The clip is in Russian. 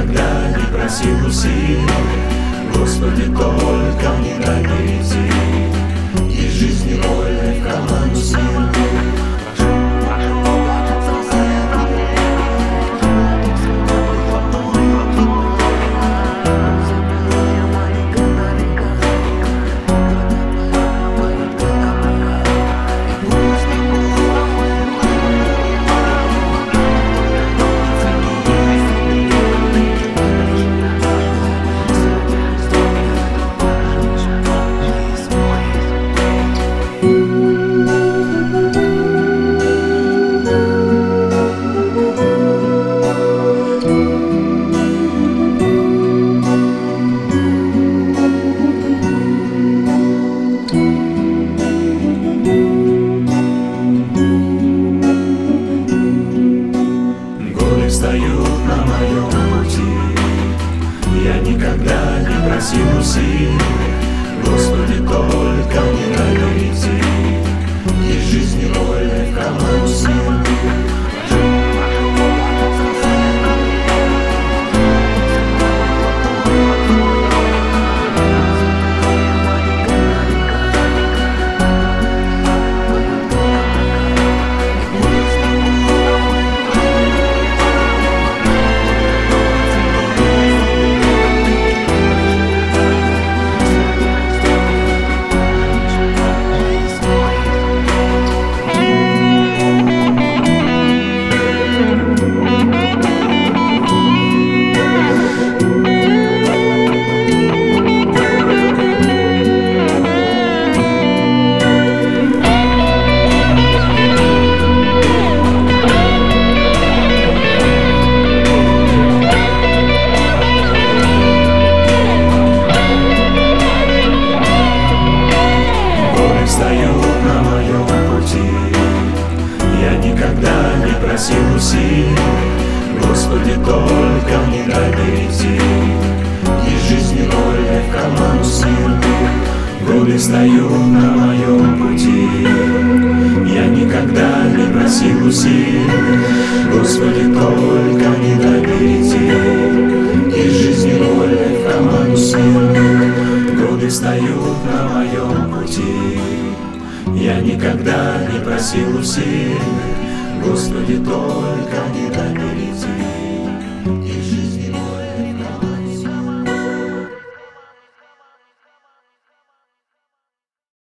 никогда не просил усилий, Господи, только не дай перейти из жизни вольной в команду с миром. Встают на моем пути, я никогда не просил усилий, Господи, только не дай перейти из жизни вольной в команду с миром. Встают на моем пути, я никогда не просил усилий, Господи, только не дай перейти из жизни вольной в команду с миром. Годы встают на моем пути, я никогда не просил усилий, Господи, только не дай перейти из жизни вольной в команду с миром. Годы встают на моем пути, я никогда не просил усилий, Господи, только не дай перейти.